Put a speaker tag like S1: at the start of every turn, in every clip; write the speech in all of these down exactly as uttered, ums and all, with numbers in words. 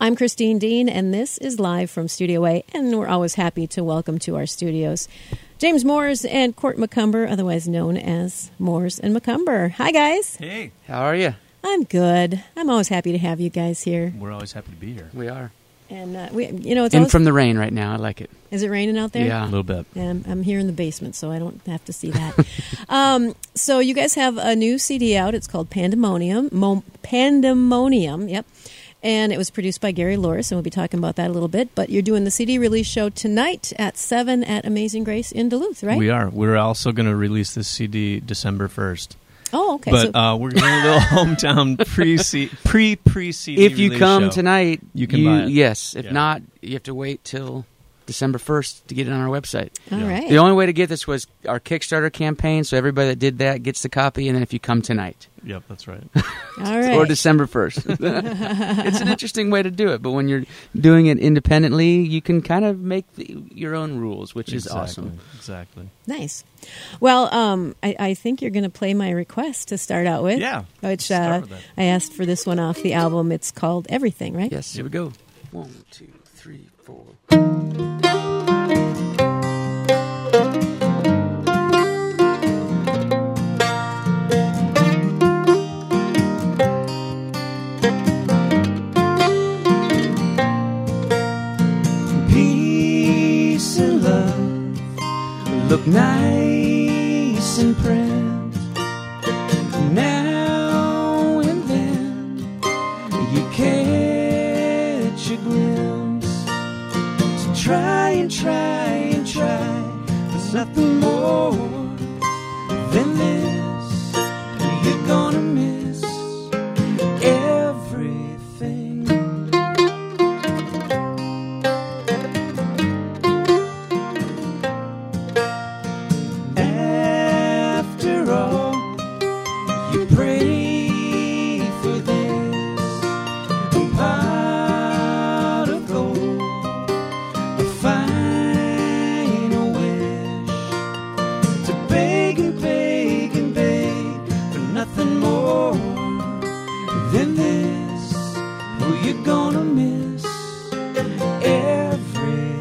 S1: I'm Christine Dean, and this is live from Studio A, and we're always happy to welcome to our studios James Moores and Court McCumber, otherwise known as Moores and McCumber. Hi, guys.
S2: Hey.
S3: How are you?
S1: I'm good. I'm always happy to have you guys here.
S2: We're always happy to be here.
S3: We are.
S1: And, uh, we, you know, it's
S3: In
S1: always,
S3: from the rain right now. I like it.
S1: Is it raining out there?
S3: Yeah.
S2: A little bit.
S1: Yeah, I'm, I'm here in the basement, so I don't have to see that. um, so you guys have a new C D out. It's called Pandemonium. Mo- Pandemonium, yep. And it was produced by Gary Loris, and we'll be talking about that a little bit. But you're doing the C D release show tonight at seven at Amazing Grace in Duluth, right?
S2: We are. We're also going to release this C D December first.
S1: Oh, okay.
S2: But
S1: so,
S2: uh, we're doing a little hometown pre-C- pre-pre-C D
S3: If you
S2: release
S3: come
S2: show.
S3: tonight,
S2: You can buy it.
S3: Yes. If
S2: Yeah.
S3: not, you have to wait till December first to get it on our website.
S1: all
S2: yeah.
S1: right.
S3: The only way to get this was our Kickstarter campaign, so everybody that did that gets the copy, and then if you come tonight.
S2: Yep, that's right.
S1: all right.
S3: Or December first. It's an interesting way to do it, but when you're doing it independently, you can kind of make the, your own rules, which is
S2: Exactly.
S3: awesome.
S2: Exactly.
S1: Nice. Well, um, I, I think you're going to play my request to start out with.
S2: Yeah.
S1: Which
S2: Start
S1: uh,
S2: with that.
S1: I asked for this one off the album. It's called Everything, right?
S3: Yes, here we go. One, two, three, four. Peace and love look nice in print. Now and then you catch a glimpse. So try and try and try. There's nothing more than this. You're gonna miss everything. After all, you pray for this pot of gold, a final wish, to beg and beg and beg for nothing more than this. Oh, you're gonna miss everything.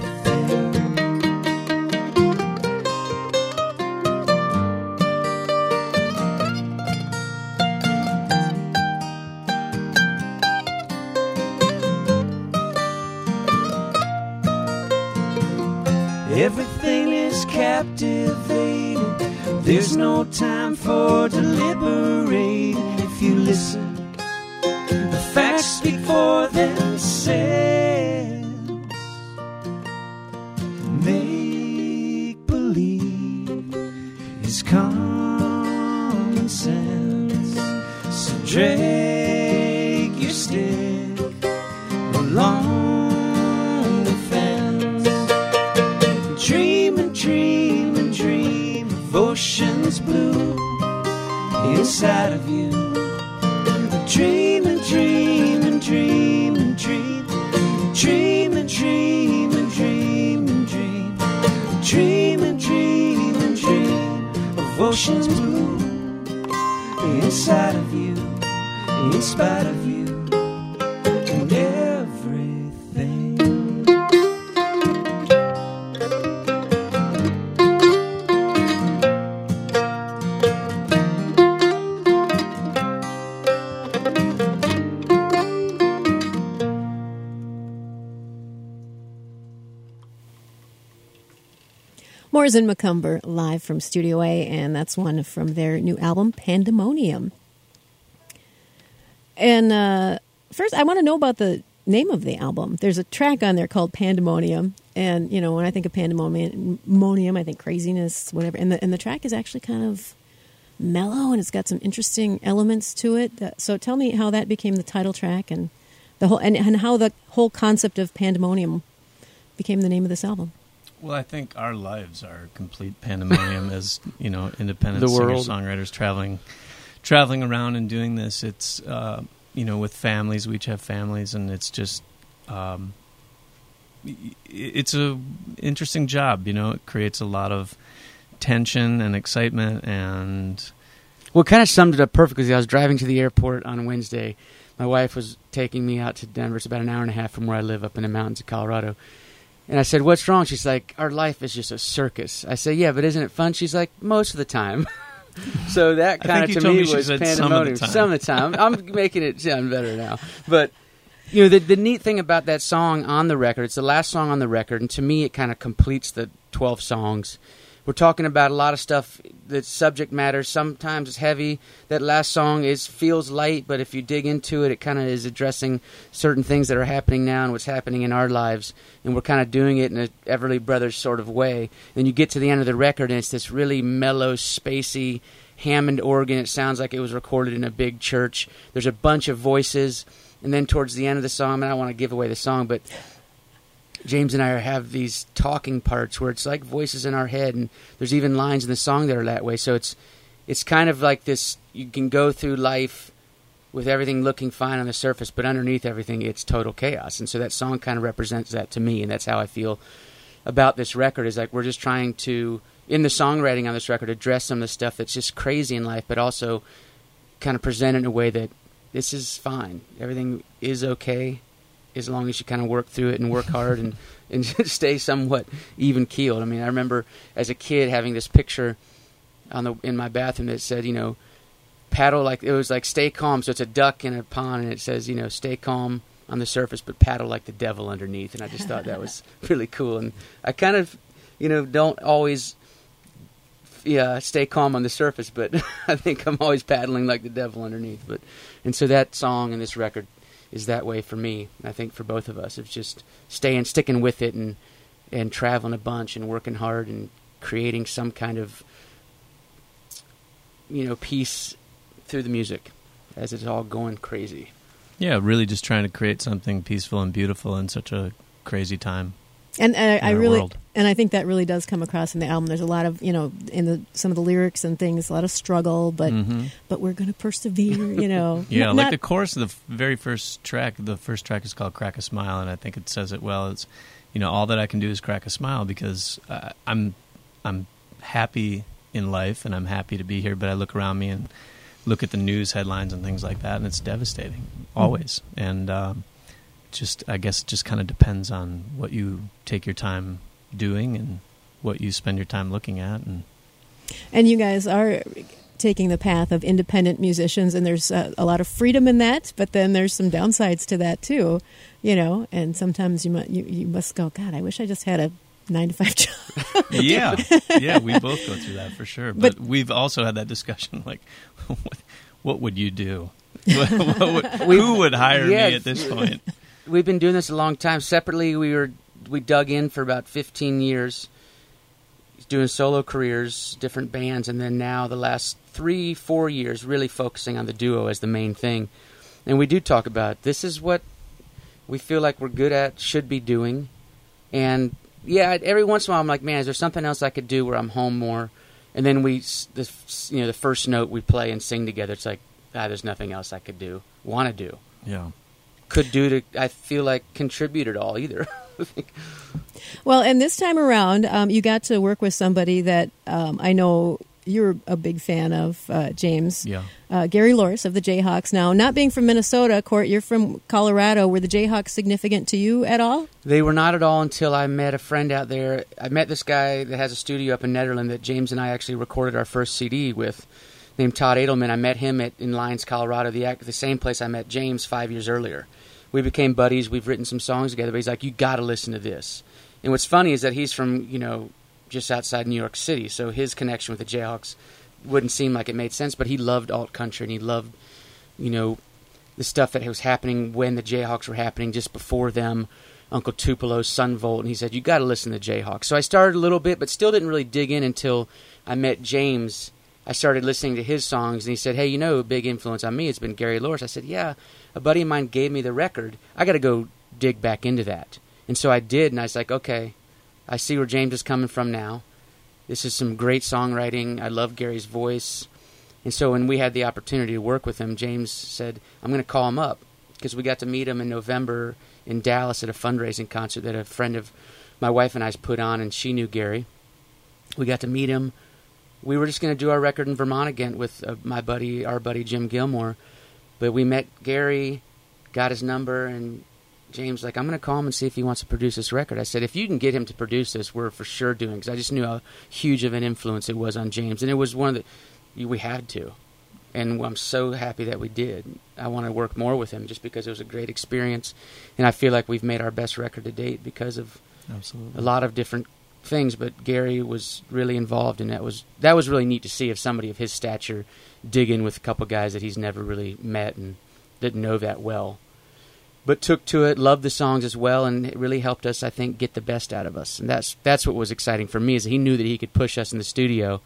S3: Everything is captivating. There's no time for deliberating. If you listen, the facts speak for themselves. Make believe is common sense. So drag your stick along the fence. Dream and dream and dream of oceans blue inside of you. Dream and dream and dream and dream. Dream and dream and dream and dream. Dream and dream and dream of oceans blue inside of you, in spite of you, and everything.
S1: Moores and McCumber live from Studio A, and that's one from their new album, Pandemonium. And uh, first, I want to know about the name of the album. There's a track on there called Pandemonium, and you know, when I think of Pandemonium, I think craziness, whatever. And the and the track is actually kind of mellow, and it's got some interesting elements to it. So tell me how that became the title track, and the whole and, and how the whole concept of Pandemonium became the name of this album.
S2: Well, I think our lives are complete pandemonium as, you know, independent
S3: The world.
S2: singer-songwriters traveling traveling around and doing this. It's, uh, you know, with families. We each have families, and it's just, um, it's a interesting job, you know. It creates a lot of tension and excitement and...
S3: Well, it kind of summed it up perfectly. I was driving to the airport on Wednesday
S4: my wife was taking me out to Denver. It's about an hour and a half from where I live up in the mountains of Colorado. And I said, what's wrong? She's like, our life is just a circus. I said, yeah, but isn't it fun? She's like, most of the time. So that kind of to me, me was pandemonium. Some of the time. I'm making it sound better now. But, you know, the, the neat thing about that song on the record, it's the last song on the record, and to me it kind of completes the twelve songs. We're talking about a lot of stuff that subject matter. Sometimes it's heavy. That last song is feels light, but if you dig into it, it kind of is addressing certain things that are happening now and what's happening in our lives. And we're kind of doing it in a Everly Brothers sort of way. And you get to the end of the record, and it's this really mellow, spacey Hammond organ. It sounds like it was recorded in a big church. There's a bunch of voices. And then towards the end of the song, and I don't want to give away the song, but James and I have these talking parts where it's like voices in our head, and there's even lines in the song that are that way. So it's it's kind of like this, you can go through life with everything looking fine on the surface, but underneath everything, it's total chaos. And so that song kind of represents that to me, and that's how I feel about this record, is like we're just trying to, in the songwriting on this record, address some of the stuff that's just crazy in life, but also kind of present it in a way that this is fine. Everything is okay, as long as you kind of work through it and work hard and, and stay somewhat even-keeled. I mean, I remember as a kid having this picture on the in my bathroom that said, you know, paddle like, it was like stay calm. So it's a duck in a pond, and it says, you know, stay calm on the surface, but paddle like the devil underneath. And I just thought that was really cool. And I kind of, you know, don't always yeah, stay calm on the surface, but I think I'm always paddling like the devil underneath. But and so that song and this record is that way for me. I think for both of us, it's just staying, sticking with it, and and traveling a bunch and working hard and creating some kind of, you know, peace through the music as it's all going crazy.
S2: Yeah, really just trying to create something peaceful and beautiful in such a crazy time.
S1: And uh, I really,
S2: world.
S1: and I think that really does come across in the album. There's a lot of, you know, in the some of the lyrics and things, a lot of struggle, but
S2: mm-hmm.
S1: but we're going to persevere, you know.
S2: Yeah,
S1: Not,
S2: like
S1: not,
S2: the chorus of the very first track. The first track is called "Crack a Smile," and I think it says it well. It's, you know, all that I can do is crack a smile because uh, I'm I'm happy in life and I'm happy to be here. But I look around me and look at the news headlines and things like that, and it's devastating always. Mm-hmm. And um, just I guess it just kind of depends on what you take your time doing and what you spend your time looking at. And
S1: and you guys are taking the path of independent musicians, and there's uh, a lot of freedom in that, but then there's some downsides to that too, you know. And sometimes you must you, you must go, God, I wish I just had a nine to five job.
S2: yeah, yeah, we both go through that for sure. But, but we've also had that discussion, like, what, what would you do? what, what would, who would hire
S4: yeah,
S2: me at this point?
S4: We've been doing this a long time. Separately, we were we dug in for about fifteen years, doing solo careers, different bands, and then now the last three, four years, really focusing on the duo as the main thing. And we do talk about this is what we feel like we're good at, should be doing. And yeah, every once in a while I'm like, man, is there something else I could do where I'm home more? And then we, the, you know, the first note we play and sing together, it's like, ah, there's nothing else I could do, want to do.
S2: Yeah.
S4: Could do to, I feel like, contribute at all either.
S1: Well, and this time around, um, you got to work with somebody that um, I know you're a big fan of, uh, James.
S2: Yeah.
S1: Uh, Gary Loris of the Jayhawks. Now, not being from Minnesota, Court, you're from Colorado. Were the Jayhawks significant to you at all?
S4: They were not at all until I met a friend out there. I met this guy that has a studio up in Nederland that James and I actually recorded our first C D with, named Todd Edelman. I met him at in Lyons, Colorado, the the same place I met James five years earlier. We became buddies. We've written some songs together. But he's like, you got to listen to this. And what's funny is that he's from, you know, just outside New York City, so his connection with the Jayhawks wouldn't seem like it made sense, but he loved alt country, and he loved, you know, the stuff that was happening when the Jayhawks were happening, just before them, Uncle Tupelo's Sun Volt, and he said, you got to listen to the Jayhawks. So I started a little bit, but still didn't really dig in until I met James. I started listening to his songs, and he said, hey, you know, a big influence on me has been Gary Loris. I said, yeah, a buddy of mine gave me the record. I got to go dig back into that. And so I did, and I was like, okay, I see where James is coming from now. This is some great songwriting. I love Gary's voice. And so when we had the opportunity to work with him, James said, I'm going to call him up, because we got to meet him in November in Dallas at a fundraising concert that a friend of my wife and I's put on, and she knew Gary. We got to meet him. We were just going to do our record in Vermont again with uh, my buddy, our buddy Jim Gilmore. But we met Gary, got his number, and James like, I'm going to call him and see if he wants to produce this record. I said, if you can get him to produce this, we're for sure doing it, because I just knew how huge of an influence it was on James, and it was one of the, we had to, and I'm so happy that we did. I want to work more with him just because it was a great experience, and I feel like we've made our best record to date because of
S2: Absolutely.
S4: a lot of different things, but Gary was really involved, and that was that was really neat to see, if somebody of his stature dig in with a couple guys that he's never really met and didn't know that well, but took to it, loved the songs as well, and it really helped us, I think, get the best out of us. And that's that's what was exciting for me, is that he knew that he could push us in the studio.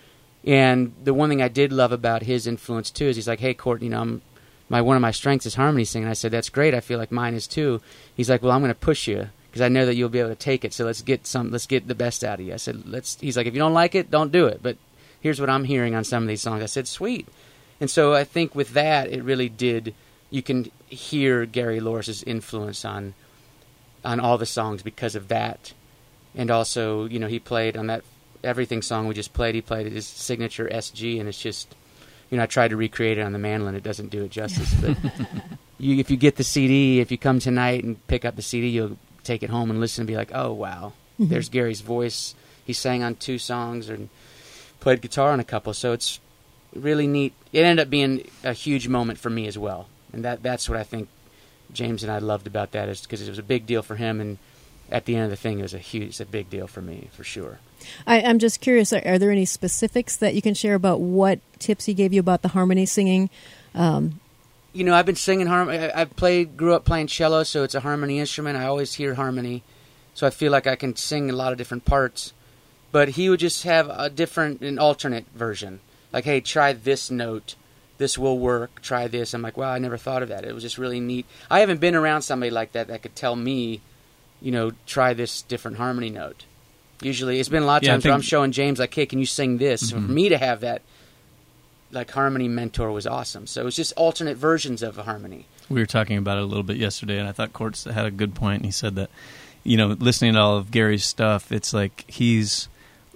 S4: And the one thing I did love about his influence too is he's like, hey, Court, you know, I'm, my one of my strengths is harmony singing. I said, that's great. I feel like mine is too. He's like, well, I'm going to push you, because I know that you'll be able to take it. So let's get some, let's get the best out of you. I said, let's. He's like, if you don't like it, don't do it. But here's what I'm hearing on some of these songs. I said, sweet. And so I think with that, it really did. You can hear Gary Loris's influence on, on all the songs because of that, and also, you know, he played on that Everything song we just played. He played his signature S G, and it's just, you know, I tried to recreate it on the mandolin. It doesn't do it justice. But you, if you get the C D, if you come tonight and pick up the C D, you'll take it home and listen and be like, oh, wow, mm-hmm. There's Gary's voice. He sang on two songs and played guitar on a couple, so it's really neat. It ended up being a huge moment for me as well, and that that's what I think James and I loved about that, is because it was a big deal for him, and at the end of the thing, it was a huge, it's a big deal for me, for sure.
S1: I, I'm just curious, are, are there any specifics that you can share about what tips he gave you about the harmony singing? Um,
S4: You know, I've been singing harmony. I I played, grew up playing cello, so it's a harmony instrument. I always hear harmony, so I feel like I can sing a lot of different parts. But he would just have a different, an alternate version. Like, hey, try this note. This will work. Try this. I'm like, wow, I never thought of that. It was just really neat. I haven't been around somebody like that that could tell me, you know, try this different harmony note. Usually, it's been a lot of
S2: Yeah,
S4: times
S2: I think-
S4: where I'm showing James, like, hey, can you sing this?
S2: Mm-hmm.
S4: So for me to have that, like, harmony mentor was awesome. So it was just alternate versions of a harmony.
S2: We were talking about it a little bit yesterday, and I thought Courts had a good point. And he said that, you know, listening to all of Gary's stuff, it's like he's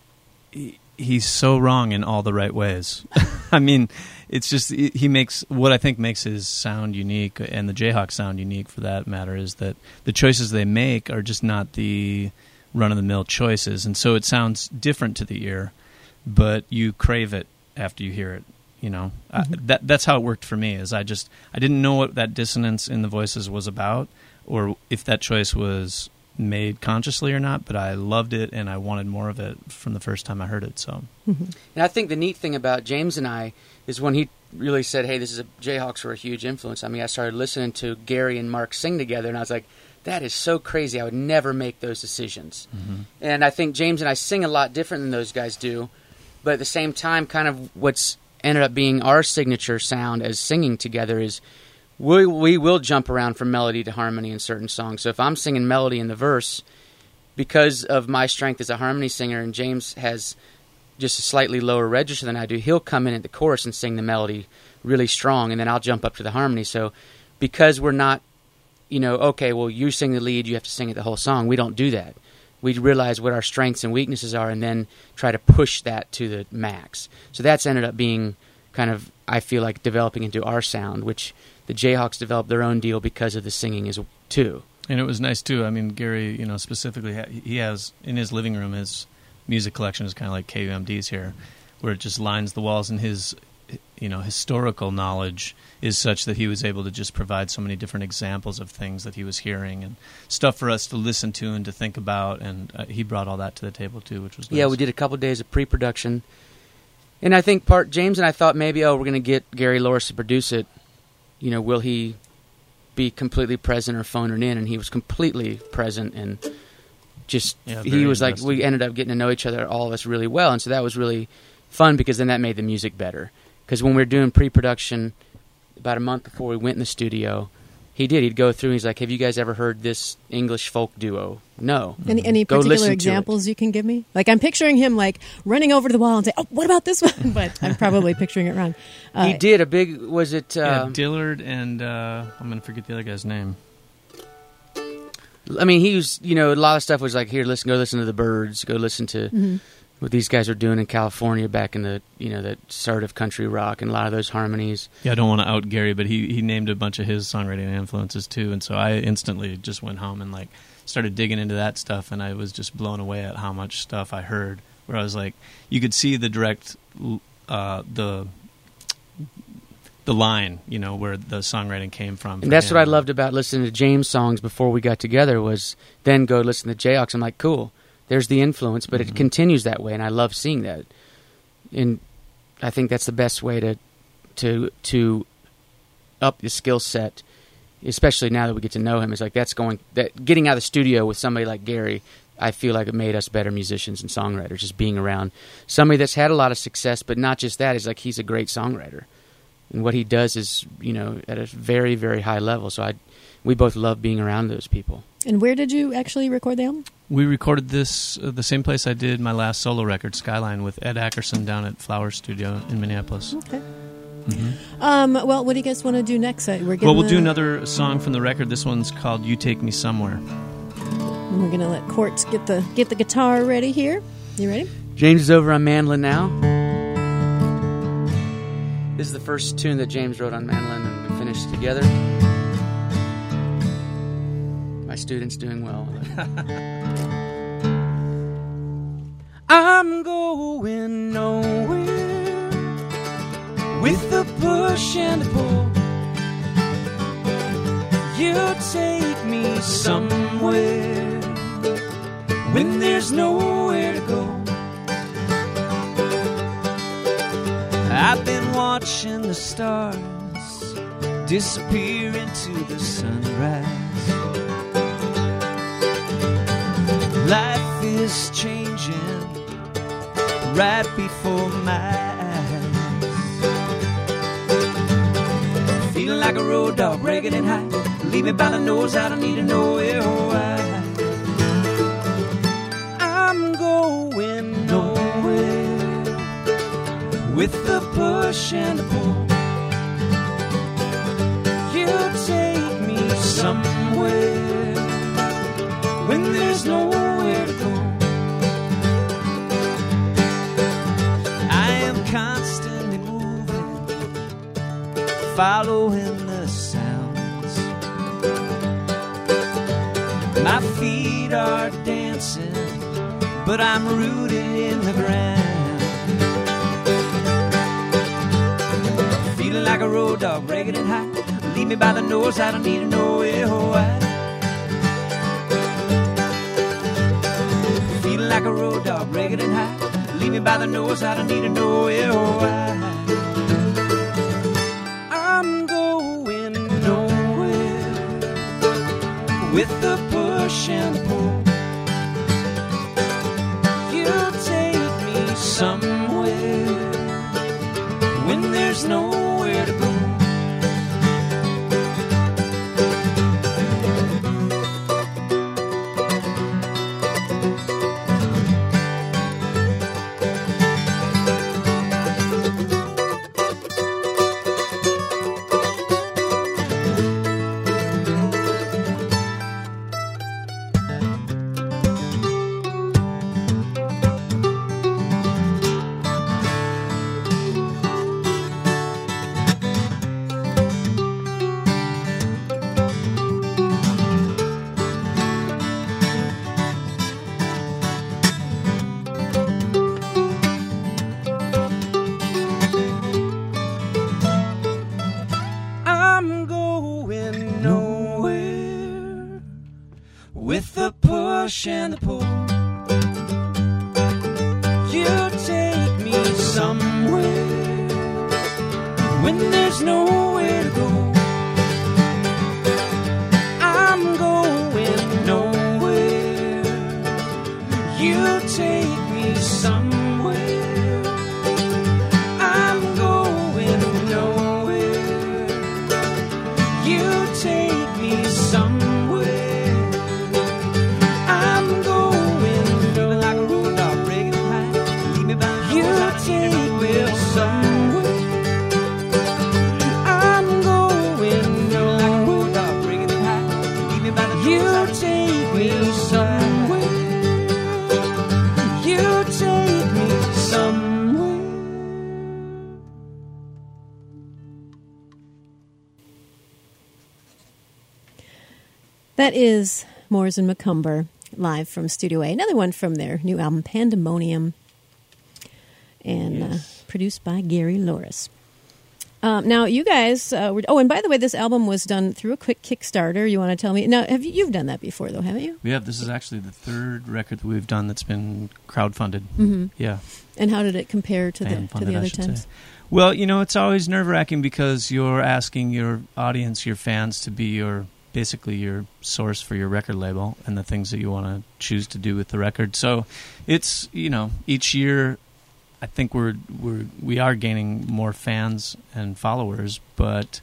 S2: he, he's so wrong in all the right ways. I mean, it's just he makes what I think makes his sound unique, and the Jayhawk sound unique for that matter, is that the choices they make are just not the run-of-the-mill choices, and so it sounds different to the ear, but you crave it after you hear it. You know, mm-hmm. I, that that's how it worked for me. Is I just I didn't know what that dissonance in the voices was about, or if that choice was made consciously or not. But I loved it, and I wanted more of it from the first time I heard it. So,
S4: mm-hmm. And I think the neat thing about James and I is when he really said, "Hey, this is a Jayhawks were a huge influence." I mean, I started listening to Gary and Mark sing together, and I was like, "That is so crazy! I would never make those decisions." Mm-hmm. And I think James and I sing a lot different than those guys do, but at the same time, kind of what's ended up being our signature sound as singing together is we we will jump around from melody to harmony in certain songs. So if I'm singing melody in the verse, because of my strength as a harmony singer, and James has just a slightly lower register than I do, he'll come in at the chorus and sing the melody really strong, and then I'll jump up to the harmony. So because we're not, you know, okay, well, you sing the lead, you have to sing it the whole song, we don't do that. We realize what our strengths and weaknesses are and then try to push that to the max. So that's ended up being kind of, I feel like, developing into our sound, which the Jayhawks developed their own deal because of the singing as too.
S2: And it was nice, too. I mean, Gary, you know, specifically, he has, in his living room, his music collection is kind of like K U M D's here, where it just lines the walls, and his, you know, historical knowledge is such that he was able to just provide so many different examples of things that he was hearing and stuff for us to listen to and to think about, and uh, he brought all that to the table too, which was nice.
S4: Yeah, we did a couple of days of pre-production, and I think part James and I thought maybe, oh, we're going to get Gary Loris to produce it. You know, will he be completely present or phone it in? And he was completely present, and just
S2: yeah,
S4: he was like,
S2: interesting.
S4: we ended up getting to know each other, all of us, really well, and so that was really fun because then that made the music better. Because when we were doing pre-production, about a month before we went in the studio, he did. He'd go through and he's like, have you guys ever heard this English folk duo? No.
S1: Any, any
S4: Go listen
S1: particular
S4: to
S1: examples you can give me? Like, I'm picturing him, like, running over to the wall and say, oh, what about this one? But I'm probably picturing it wrong. Uh,
S4: He did a big, was it... Uh,
S2: yeah, Dillard and, uh, I'm going to forget the other guy's name.
S4: I mean, he was, you know, a lot of stuff was like, here, listen, go listen to the Byrds, go listen to...
S1: Mm-hmm.
S4: what these guys are doing in California back in the, you know, that start of country rock and a lot of those harmonies.
S2: Yeah, I don't want to out Gary, but he, he named a bunch of his songwriting influences too, and so I instantly just went home and like started digging into that stuff, and I was just blown away at how much stuff I heard. Where I was like, you could see the direct, uh, the the line, you know, where the songwriting came from.
S4: And that's
S2: him.
S4: what I loved about listening to James' songs before we got together, was then go listen to Jayhawks. I'm like, cool, there's the influence, but mm-hmm. it continues that way, and I love seeing that. And I think that's the best way to to to up the skill set, especially now that we get to know him. It's like that's going that getting out of the studio with somebody like Gary, I feel like it made us better musicians and songwriters, just being around somebody that's had a lot of success, but not just that. It's like he's a great songwriter. And what he does is, you know, at a very, very high level. So I, we both love being around those people.
S1: And where did you actually record the album?
S2: We recorded this uh, the same place I did my last solo record, Skyline, with Ed Ackerson down at Flower Studio in Minneapolis.
S1: Okay.
S2: Mm-hmm.
S1: Um, well, what do you guys want to do next? We're
S2: well, we'll
S1: the...
S2: do another song from the record. This one's called You Take Me Somewhere.
S1: And we're going to let Quartz get the get the guitar ready here. You ready?
S4: James is over on mandolin now. This is the first tune that James wrote on mandolin and we finished together. My student's doing well. I'm going nowhere with the push and the pull. You take me somewhere when there's nowhere to go. I've been watching the stars disappear into the sunrise. Life is changing right before my eyes. Feeling like a road dog, ragged and high. Leave me by the nose, I don't need to know where or why. I'm going nowhere with the push and the pull. You take me somewhere when there's nowhere to go. I am constantly moving, following the sounds. My feet are dancing, but I'm rooted in the ground. Feeling like a road dog, ragged and high. Leave me by the nose, I don't need to know where or why. Feeling like a road dog, ragged and high. Leave me by the nose, I don't need to know where or why. I'm going nowhere with the push and the pull. You take me somewhere when there's nowhere to go. And the pull. You take me somewhere when there's nowhere to go. I'm going nowhere. You take me somewhere. I'm going nowhere. You take me somewhere. You take
S1: That is Moores and McCumber live from Studio A. Another one from their new album, Pandemonium, and
S2: Yes.
S1: uh, produced by Gary Loris. Um, now, you guys, uh, were, oh, and by the way, this album was done through a quick Kickstarter. You want to tell me? Now, have you, you've done that before, though, haven't you?
S2: We have. This is actually the third record that we've done that's been crowdfunded.
S1: Mm-hmm.
S2: Yeah.
S1: And how did it compare to the
S2: Fan
S1: to
S2: funded,
S1: the
S2: I
S1: other
S2: should
S1: times?
S2: say. Well, you know, it's always nerve-wracking because you're asking your audience, your fans, to be your basically your source for your record label and the things that you want to choose to do with the record. So it's, you know, each year I think we're we're we are gaining more fans and followers, but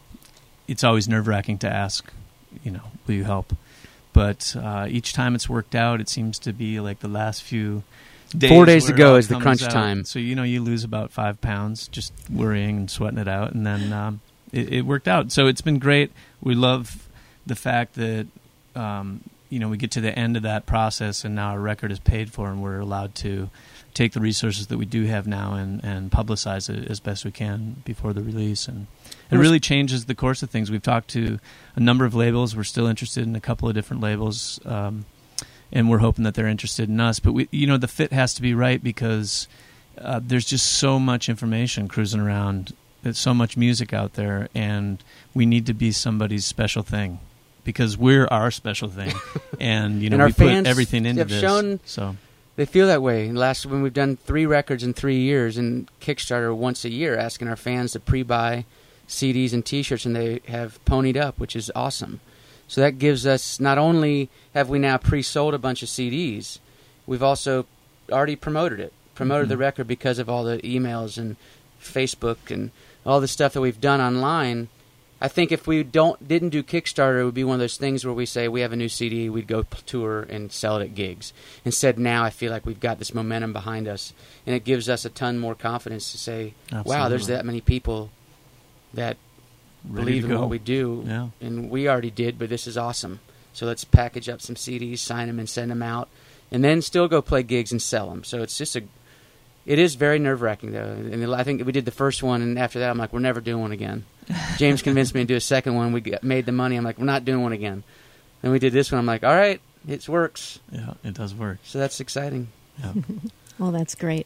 S2: it's always nerve-wracking to ask, you know, will you help? But uh, each time it's worked out, it seems to be like the last few days.
S4: Four days to
S2: where it
S4: go
S2: all
S4: is the
S2: comes
S4: crunch
S2: out.
S4: time.
S2: So, you know, you lose about five pounds just worrying and sweating it out, and then um, it, it worked out. So it's been great. We love the fact that, um, you know, we get to the end of that process, and now our record is paid for, and we're allowed to take the resources that we do have now and, and publicize it as best we can before the release. And it really changes the course of things. We've talked to a number of labels. We're still interested in a couple of different labels, um, and we're hoping that they're interested in us. But, we, you know, the fit has to be right because uh, there's just so much information cruising around. There's so much music out there, and we need to be somebody's special thing because we're our special thing. And, you know,
S4: And our
S2: we put
S4: fans
S2: everything into
S4: have
S2: this.
S4: shown-
S2: So...
S4: They feel that way. Last when we've done three records in three years and Kickstarter once a year, asking our fans to pre-buy C Ds and T-shirts, and they have ponied up, which is awesome. So that gives us, not only have we now pre-sold a bunch of C Ds, we've also already promoted it, promoted
S2: Mm-hmm.
S4: the record because of all the emails and Facebook and all the stuff that we've done online. I think if we don't didn't do Kickstarter, it would be one of those things where we say we have a new C D, we'd go p- tour and sell it at gigs. Instead, now I feel like we've got this momentum behind us, and it gives us a ton more confidence to say, wow, there's
S2: Absolutely.
S4: that many people that
S2: Ready
S4: believe
S2: to
S4: in
S2: go.
S4: what we do,
S2: Yeah.
S4: and we already did, but this is awesome. So let's package up some C Ds, sign them, and send them out, and then still go play gigs and sell them. So it's just a, it is very nerve-wracking, though. And I think we did the first one, and after that, I'm like, we're never doing one again. James convinced me to do a second one. We got, made the money. I'm like, we're not doing one again. Then we did this one. I'm like, all right, it works.
S2: Yeah, it does work.
S4: So that's exciting.
S2: Yeah.
S1: Well, that's great.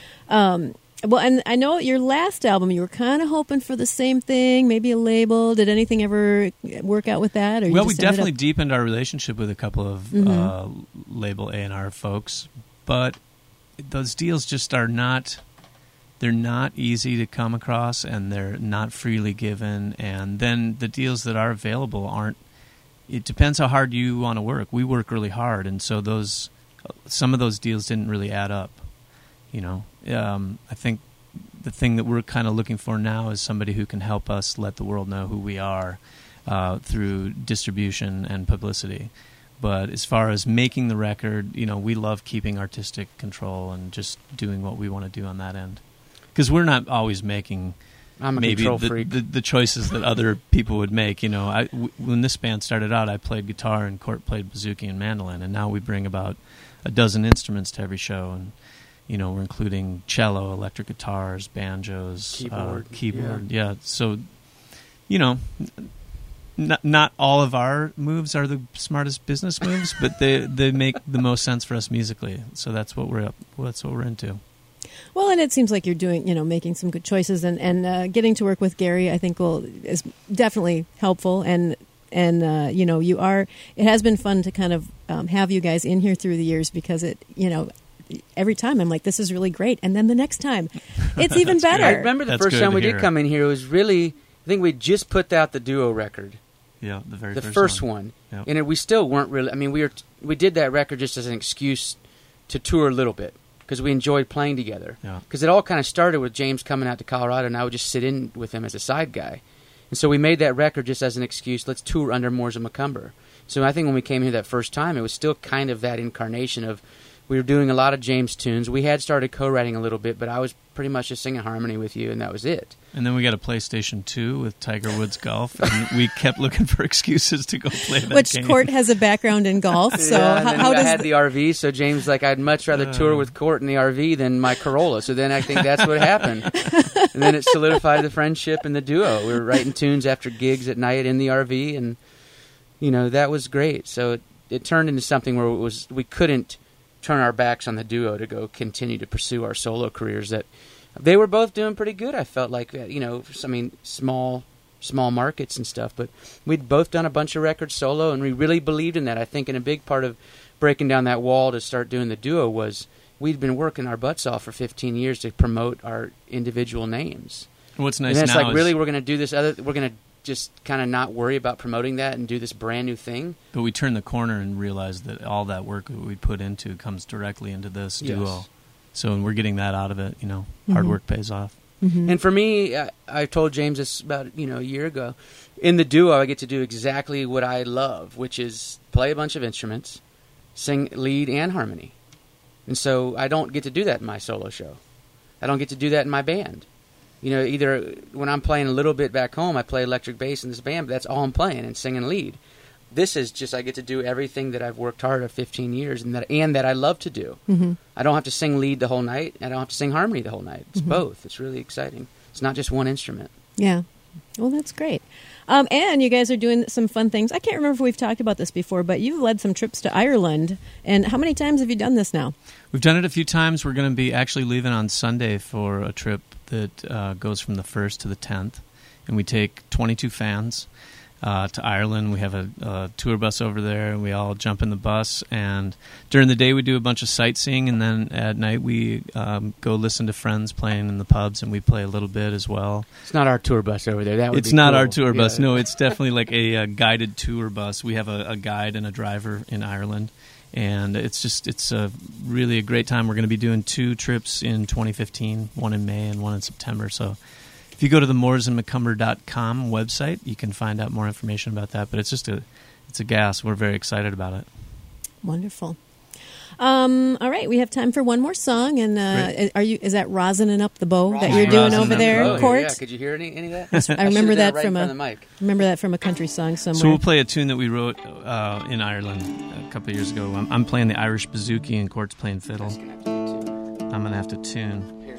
S1: Um, well, and I know your last album, you were kind of hoping for the same thing, maybe a label. Did anything ever work out with that? Or you
S2: Well, we
S1: just ended
S2: definitely
S1: up-
S2: deepened our relationship with a couple of
S1: Mhm.
S2: uh, label A and R folks, but those deals just are not. They're not easy to come across, and they're not freely given. And then the deals that are available aren't. It depends how hard you want to work. We work really hard, and so those some of those deals didn't really add up. You know, um, I think the thing that we're kind of looking for now is somebody who can help us let the world know who we are uh, through distribution and publicity. But as far as making the record, you know, we love keeping artistic control and just doing what we want to do on that end. Because we're not always making
S4: I'm a
S2: maybe
S4: control
S2: the,
S4: freak.
S2: the, the choices that other people would make. You know, I, w- when this band started out, I played guitar and Court played bouzouki and mandolin, and now we bring about a dozen instruments to every show, and you know, we're including cello, electric guitars, banjos,
S4: Keyboard,
S2: uh, keyboard. Yeah. yeah, so you know. Not, not all of our moves are the smartest business moves, but they, they make the most sense for us musically. So that's what we're up. That's what we're into.
S1: Well, and it seems like you're doing, you know, making some good choices, and and uh, getting to work with Gary, I think, will is definitely helpful. And and uh, you know, you are. It has been fun to kind of um, have you guys in here through the years because it, you know, every time I'm like, this is really great, and then the next time, it's even
S2: That's good.
S1: better.
S4: I remember the
S2: That's
S4: first
S2: good
S4: time
S2: to
S4: we
S2: hear.
S4: did come in here, it was really, I think we just put out the duo record.
S2: Yeah, the very
S4: the
S2: first,
S4: first
S2: one.
S4: one,
S2: Yep.
S4: and it, we still weren't really. I mean, we were we did that record just as an excuse to tour a little bit because we enjoyed playing together.
S2: Yeah.
S4: Because it all kind of started with James coming out to Colorado, and I would just sit in with him as a side guy, and so we made that record just as an excuse. Let's tour under Moores and McCumber. So I think when we came here that first time, it was still kind of that incarnation of we were doing a lot of James tunes. We had started co-writing a little bit, but I was pretty much just singing harmony with you, and that was it.
S2: And then we got a PlayStation two with Tiger Woods Golf, and we kept looking for excuses to go play that
S1: Which
S2: game.
S1: Court has a background in golf, so
S4: yeah, and
S1: how,
S4: then
S1: how
S4: I
S1: does
S4: had
S1: the-
S4: the R V, so James like I'd much rather
S2: Uh.
S4: tour with Court in the R V than my Corolla. So then I think that's what happened, and then it solidified the friendship and the duo. We were writing tunes after gigs at night in the R V, and you know, that was great. So it, it turned into something where it was we couldn't turn our backs on the duo to go continue to pursue our solo careers. That they were both doing pretty good. I felt like, you know, I mean, small small markets and stuff, but we'd both done a bunch of records solo, and we really believed in that. I think in a big part of breaking down that wall to start doing the duo was we'd been working our butts off for fifteen years to promote our individual names.
S2: What's nice
S4: and it's
S2: now
S4: like,
S2: is
S4: really, we're going to do this other, we're going to just kind of not worry about promoting that and do this brand new thing.
S2: But we turned the corner and realized that all that work that we put into comes directly into this
S4: Yes.
S2: duo. So we're getting that out of it, you know, hard
S1: Mhm.
S2: work pays off.
S1: Mm-hmm.
S4: And for me, I, I told James this about, you know, a year ago. In the duo, I get to do exactly what I love, which is play a bunch of instruments, sing lead and harmony. And so I don't get to do that in my solo show. I don't get to do that in my band. You know, either when I'm playing a little bit back home, I play electric bass in this band, but that's all I'm playing, and singing lead. This is just, I get to do everything that I've worked hard at fifteen years and that and that I love to do.
S1: Mm-hmm.
S4: I don't have to sing lead the whole night. I don't have to sing harmony the whole night. It's
S1: Mhm.
S4: both. It's really exciting. It's not just one instrument.
S1: Yeah. Well, that's great. Um, and you guys are doing some fun things. I can't remember if we've talked about this before, but you've led some trips to Ireland. And how many times have you done this now?
S2: We've done it a few times. We're going to be actually leaving on Sunday for a trip that uh, goes from the first to the tenth. And we take twenty-two fans uh, to Ireland. We have a, a tour bus over there, and we all jump in the bus. And during the day, we do a bunch of sightseeing, and then at night, we um, go listen to friends playing in the pubs, and we play a little bit as well.
S4: It's not our tour bus over there. That would
S2: It's
S4: be
S2: not
S4: cool.
S2: our tour bus.
S4: Yeah.
S2: No, it's definitely like a, a guided tour bus. We have a, a guide and a driver in Ireland. And it's just, it's a really a great time. We're going to be doing two trips in twenty fifteen, one in May and one in September. So if you go to the moors and macumber dot com website, you can find out more information about that. But it's just a, it's a gas. We're very excited about it.
S1: Wonderful. Um, all right, we have time for one more song. And uh, are you? Is that "Rosining Up the Bow" that you're doing
S2: Rosining
S1: over
S2: Up
S1: there,
S2: the Bow.
S1: Court?
S4: Yeah, could you hear any, any of that?
S1: I remember
S4: should've done
S1: that
S4: it right
S1: from
S4: in
S1: a
S4: front of the mic.
S1: remember that from a country song somewhere.
S2: So we'll play a tune that we wrote uh, in Ireland a couple of years ago. I'm, I'm playing the Irish bouzouki and Court's playing fiddle.
S4: That's gonna have to do too.
S2: I'm going to have to tune.
S4: Here.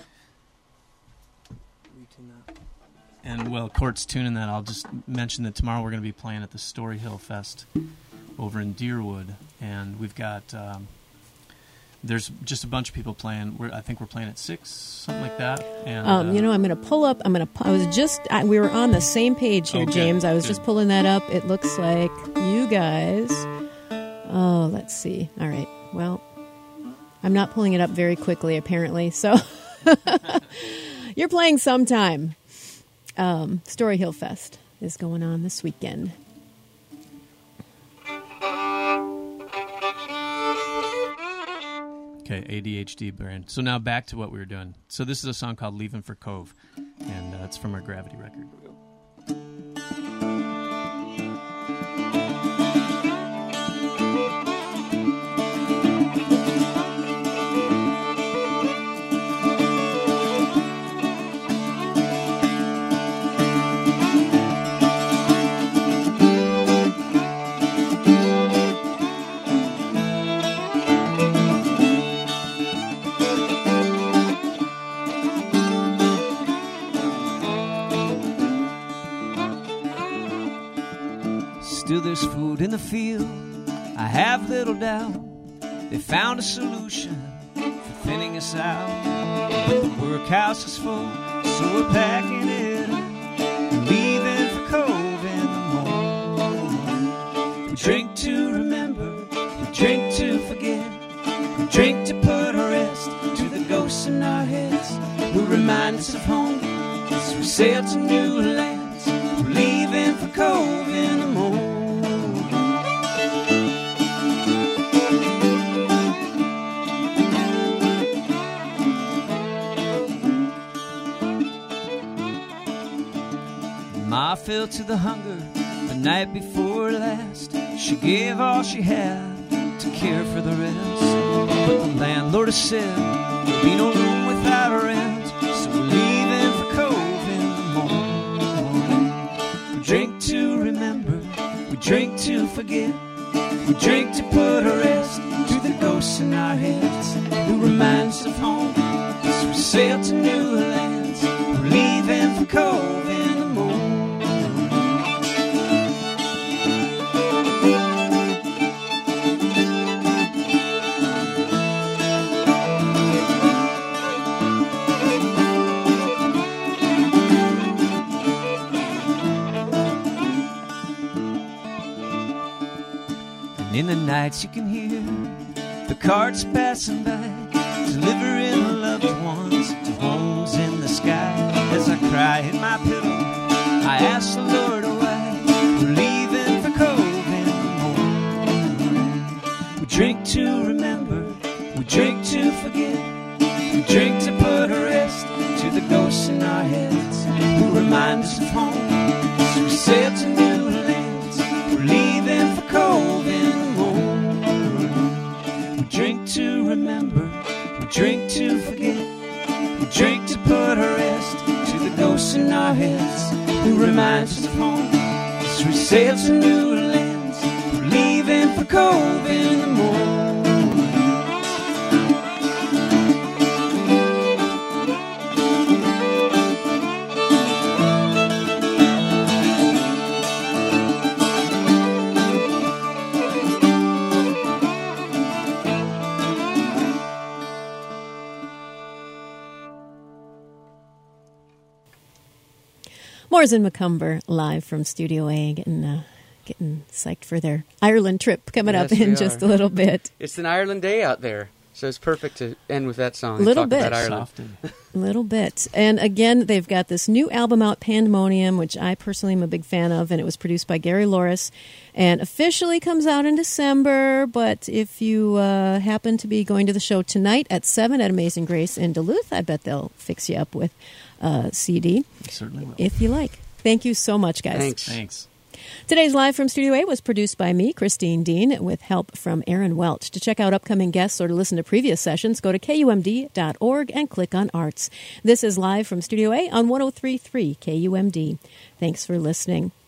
S2: And while Court's tuning that, I'll just mention that tomorrow we're going to be playing at the Story Hill Fest over in Deerwood. And we've got... Um, There's just a bunch of people playing. We're, I think we're playing at six, something like that. And,
S1: Um,
S2: uh,
S1: you know, I'm going to pull up. I'm going to. I was just. I, we were on the same page here,
S2: Okay,
S1: James. I was
S2: good.
S1: just pulling that up. It looks like you guys. Oh, let's see. All right. Well, I'm not pulling it up very quickly, apparently. So you're playing sometime. Um, Story Hill Fest is going on this weekend.
S2: Okay, A D H D brand. So now back to what we were doing. So this is a song called Leaving for Cove, and uh, it's from our Gravity record.
S3: Still there's food in the field, I have little doubt they found a solution for thinning us out. But the workhouse is full, so we're packing it up and leaving for Cove in the morning. We drink to remember, we drink to forget, we drink to put a rest to the ghosts in our heads. We remind us of home as we sail to new lands. We're leaving for Cove in the morning. Ma fell to the hunger the night before last. She gave all she had to care for the rest. But the landlord has said there'll be no room without a rent. So we're leaving for Cove in the morning. We drink to remember, we drink to forget, we drink to put a rest to the ghosts in our heads who remind us of home as we sail to new lands. We're leaving for Cove in the morning. And in the nights you can hear the carts passing by, delivering loved ones to homes in the sky. As I cry in my pillow, I ask the Lord why we're leaving for Cove in the morning. We drink to remember, we drink to forget, we drink to put a rest to the ghosts in our heads who remind us of home. As we sail to new lands, we're leaving for Cove in the morning. We drink to remember, we drink to forget, we drink to put a rest to the ghosts in our heads who remind us of home. As we sail to new lands, we're leaving for Cove in the morning.
S1: Moores and McCumber live from Studio A, getting uh, getting psyched for their Ireland trip coming
S4: Yes,
S1: up in
S4: we
S1: just
S4: are.
S1: a little bit.
S4: It's an Ireland day out there, so it's perfect to end with that song. and
S1: Little
S4: talk
S1: bit.
S4: about Ireland.
S2: Soften.
S1: A little bit. And again, they've got this new album out, Pandemonium, which I personally am a big fan of, and it was produced by Gary Loris, and officially comes out in December. But if you uh, happen to be going to the show tonight at seven at Amazing Grace in Duluth, I bet they'll fix you up with a C D,
S2: Certainly will.
S1: if you like. Thank you so much, guys.
S4: Thanks.
S2: Thanks.
S1: Today's Live from Studio A was produced by me, Christine Dean, with help from Aaron Welch. To check out upcoming guests or to listen to previous sessions, go to K U M D dot org and click on Arts. This is Live from Studio A on one oh three point three K U M D. Thanks for listening.